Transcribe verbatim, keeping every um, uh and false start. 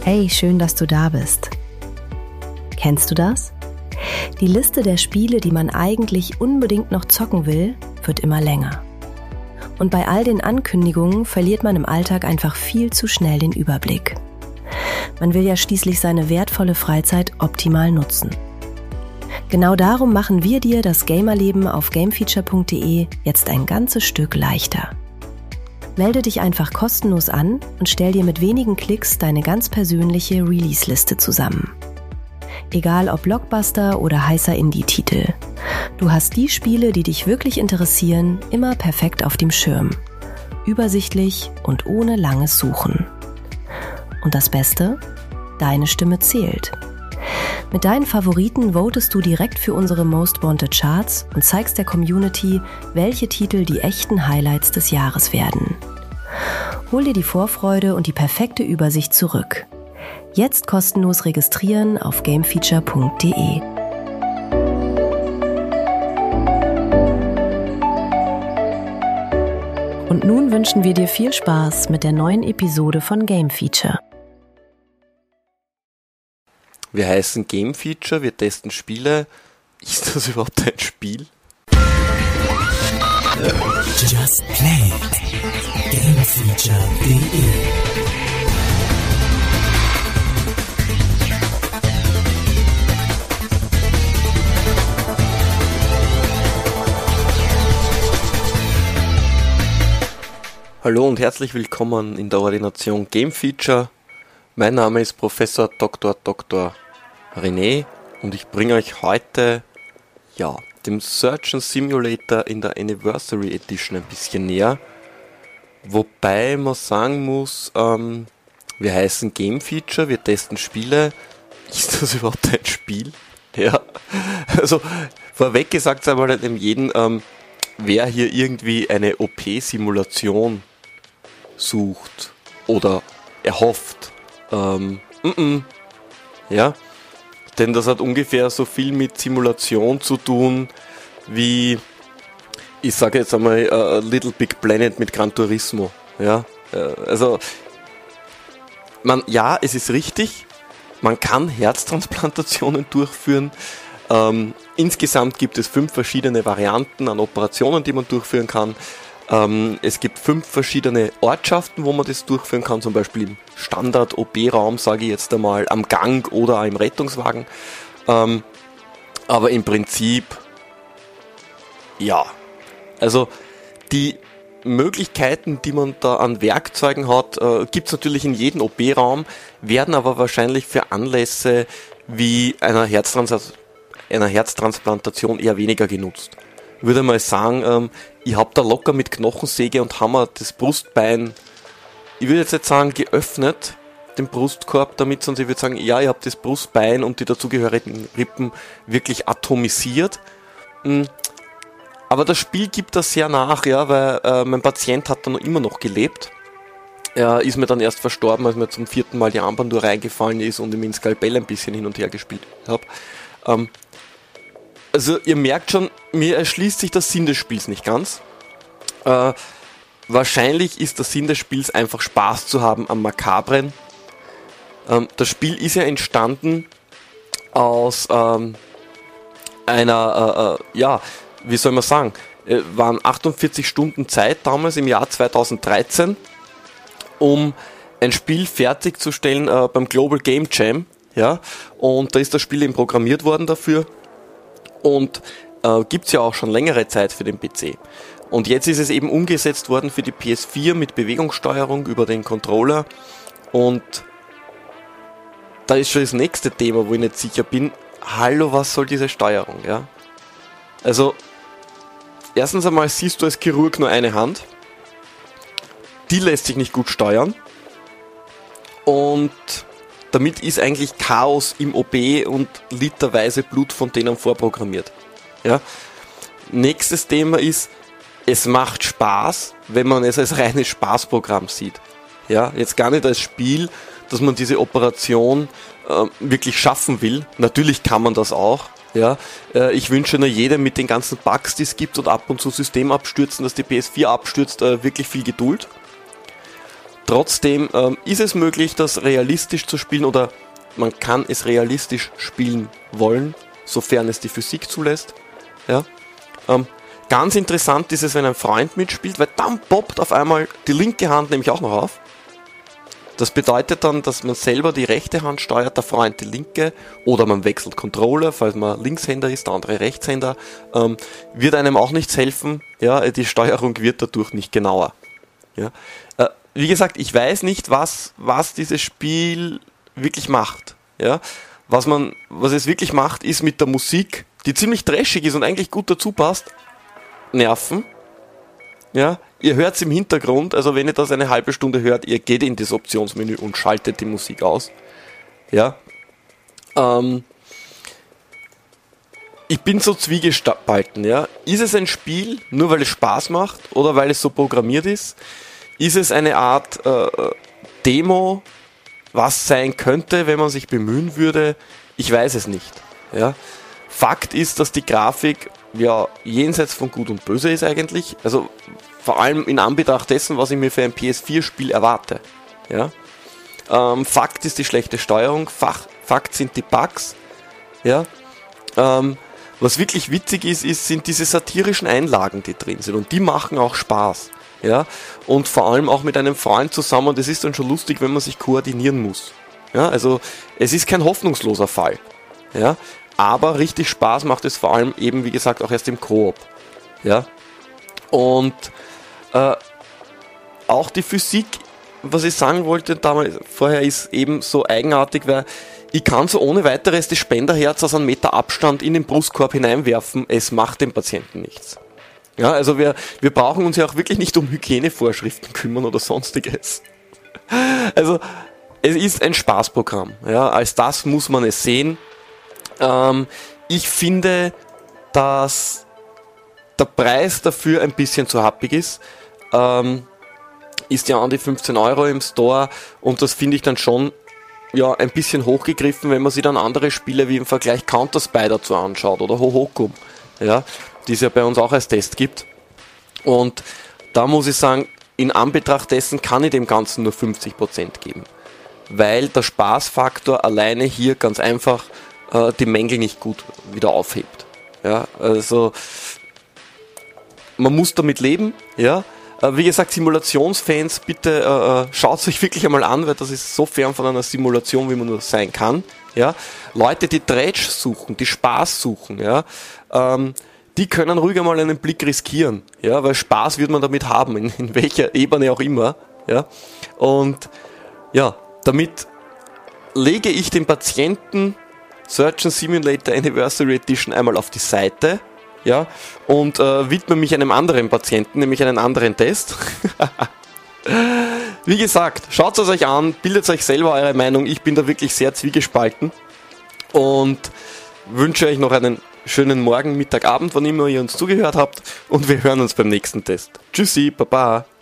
Hey, schön, dass du da bist. Kennst du das? Die Liste der Spiele, die man eigentlich unbedingt noch zocken will, wird immer länger. Und bei all den Ankündigungen verliert man im Alltag einfach viel zu schnell den Überblick. Man will ja schließlich seine wertvolle Freizeit optimal nutzen. Genau darum machen wir dir das Gamerleben auf gamefeature punkt de jetzt ein ganzes Stück leichter. Melde dich einfach kostenlos an und stell dir mit wenigen Klicks deine ganz persönliche Release-Liste zusammen. Egal ob Blockbuster oder heißer Indie-Titel. Du hast die Spiele, die dich wirklich interessieren, immer perfekt auf dem Schirm. Übersichtlich und ohne langes Suchen. Und das Beste? Deine Stimme zählt. Mit deinen Favoriten votest du direkt für unsere Most Wanted Charts und zeigst der Community, welche Titel die echten Highlights des Jahres werden. Hol dir die Vorfreude und die perfekte Übersicht zurück. Jetzt kostenlos registrieren auf gamefeature punkt de. Und nun wünschen wir dir viel Spaß mit der neuen Episode von Game Feature. Wir heißen Game Feature, wir testen Spiele. Ist das überhaupt ein Spiel? Just Play it. gamefeature punkt de. Hallo und herzlich willkommen in der Ordination Game Feature. Mein Name ist Professor Doktor Doktor René und ich bringe euch heute, ja, dem Surgeon Simulator in der Anniversary Edition ein bisschen näher. Wobei man sagen muss, ähm, wir heißen Game Feature, wir testen Spiele. Ist das überhaupt ein Spiel? Ja, also vorweg gesagt sei mal dem jeden, ähm, wer hier irgendwie eine O P-Simulation sucht oder erhofft, ähm, mm -mm, ja, denn das hat ungefähr so viel mit Simulation zu tun, wie, ich sage jetzt einmal, uh, Little Big Planet mit Gran Turismo, ja, uh, also, man, ja, es ist richtig, man kann Herztransplantationen durchführen, ähm, insgesamt gibt es fünf verschiedene Varianten an Operationen, die man durchführen kann. Ähm, es gibt fünf verschiedene Ortschaften, wo man das durchführen kann, zum Beispiel im Standard-O P-Raum, sage ich jetzt einmal, am Gang oder im Rettungswagen. Ähm, aber im Prinzip, ja, also die Möglichkeiten, die man da an Werkzeugen hat, äh, gibt es natürlich in jedem O P-Raum, werden aber wahrscheinlich für Anlässe wie einer Herztrans- einer Herztransplantation eher weniger genutzt. Ich würde mal sagen, ähm, ich habe da locker mit Knochensäge und Hammer das Brustbein, ich würde jetzt nicht sagen geöffnet, den Brustkorb damit, sondern ich würde sagen, ja, ich habe das Brustbein und die dazugehörigen Rippen wirklich atomisiert. Aber das Spiel gibt das sehr nach, ja, weil äh, mein Patient hat dann immer noch gelebt. Er ist mir dann erst verstorben, als mir zum vierten Mal die Armbanduhr reingefallen ist und ihm ins Skalpell ein bisschen hin und her gespielt habe. Ähm, Also ihr merkt schon, mir erschließt sich der Sinn des Spiels nicht ganz. Äh, wahrscheinlich ist der Sinn des Spiels einfach Spaß zu haben am Makabren. Ähm, das Spiel ist ja entstanden aus ähm, einer, äh, äh, ja, wie soll man sagen, äh, waren achtundvierzig Stunden Zeit damals im Jahr zweitausenddreizehn, um ein Spiel fertigzustellen äh, beim Global Game Jam. Ja? Und da ist das Spiel eben programmiert worden dafür. Und äh, gibt es ja auch schon längere Zeit für den P C. Und jetzt ist es eben umgesetzt worden für die P S vier mit Bewegungssteuerung über den Controller. Und da ist schon das nächste Thema, wo ich nicht sicher bin. Hallo, was soll diese Steuerung? Ja? Also, erstens einmal siehst du als Chirurg nur eine Hand. Die lässt sich nicht gut steuern. Und damit ist eigentlich Chaos im O P und literweise Blutfontänen vorprogrammiert. Ja? Nächstes Thema ist, es macht Spaß, wenn man es als reines Spaßprogramm sieht. Ja? Jetzt gar nicht als Spiel, dass man diese Operation äh, wirklich schaffen will. Natürlich kann man das auch. Ja? Äh, ich wünsche nur jedem mit den ganzen Bugs, die es gibt und ab und zu System abstürzen, dass die P S vier abstürzt, äh, wirklich viel Geduld. trotzdem ähm, ist es möglich, das realistisch zu spielen, oder man kann es realistisch spielen wollen, sofern es die Physik zulässt. Ja. Ähm, ganz interessant ist es, wenn ein Freund mitspielt, weil dann poppt auf einmal die linke Hand nämlich auch noch auf. Das bedeutet dann, dass man selber die rechte Hand steuert, der Freund die linke, oder man wechselt Controller, falls man Linkshänder ist, der andere Rechtshänder, ähm, wird einem auch nichts helfen. Ja, die Steuerung wird dadurch nicht genauer. Ja. Äh, wie gesagt, ich weiß nicht, was, was dieses Spiel wirklich macht. Ja. Was man, was es wirklich macht, ist mit der Musik, die ziemlich trashig ist und eigentlich gut dazu passt, nerven. Ja, ihr hört es im Hintergrund, also wenn ihr das eine halbe Stunde hört, ihr geht in das Optionsmenü und schaltet die Musik aus. Ja, ähm, ich bin so zwiegespalten, ja. Ist es ein Spiel, nur weil es Spaß macht oder weil es so programmiert ist? Ist es eine Art äh, Demo, was sein könnte, wenn man sich bemühen würde? Ich weiß es nicht. Ja. Fakt ist, dass die Grafik ja jenseits von Gut und Böse ist eigentlich. Also vor allem in Anbetracht dessen, was ich mir für ein P S vier Spiel erwarte. Ja. Ähm, Fakt ist die schlechte Steuerung. Fach, Fakt sind die Bugs. Ja. Ähm, was wirklich witzig ist, ist, sind diese satirischen Einlagen, die drin sind. Und die machen auch Spaß. Ja. Und vor allem auch mit einem Freund zusammen. Und es ist dann schon lustig, wenn man sich koordinieren muss. Ja. Also es ist kein hoffnungsloser Fall. Ja. Aber richtig Spaß macht es vor allem eben, wie gesagt, auch erst im Koop. Ja. Und äh, auch die Physik, was ich sagen wollte damals vorher, ist eben so eigenartig, weil ich kann so ohne weiteres das Spenderherz aus einem Meter Abstand in den Brustkorb hineinwerfen, es macht dem Patienten nichts. Ja, also wir, wir brauchen uns ja auch wirklich nicht um Hygienevorschriften kümmern oder sonstiges. Also es ist ein Spaßprogramm. Ja, als das muss man es sehen. Ähm, ich finde, dass der Preis dafür ein bisschen zu happig ist. Ähm, ist ja an die fünfzehn Euro im Store und das finde ich dann schon ja ein bisschen hochgegriffen, wenn man sich dann andere Spiele wie im Vergleich Counter-Spy dazu anschaut oder Hohokum, ja, die es ja bei uns auch als Test gibt. Und da muss ich sagen, in Anbetracht dessen kann ich dem Ganzen nur fünfzig Prozent geben, weil der Spaßfaktor alleine hier ganz einfach äh, die Mängel nicht gut wieder aufhebt. Ja, also man muss damit leben, ja. Wie gesagt, Simulationsfans, bitte äh, schaut es euch wirklich einmal an, weil das ist so fern von einer Simulation, wie man nur sein kann. Ja? Leute, die Trash suchen, die Spaß suchen, ja? ähm, die können ruhig einmal einen Blick riskieren, ja? Weil Spaß wird man damit haben, in, in welcher Ebene auch immer. Ja? Und ja, damit lege ich den Patienten Surgeon Simulator Anniversary Edition einmal auf die Seite. Ja, und äh, widme mich einem anderen Patienten, nämlich einen anderen Test. Wie gesagt, schaut es euch an, bildet euch selber eure Meinung. Ich bin da wirklich sehr zwiegespalten und wünsche euch noch einen schönen Morgen, Mittag, Abend, wann immer ihr uns zugehört habt, und wir hören uns beim nächsten Test. Tschüssi, Baba.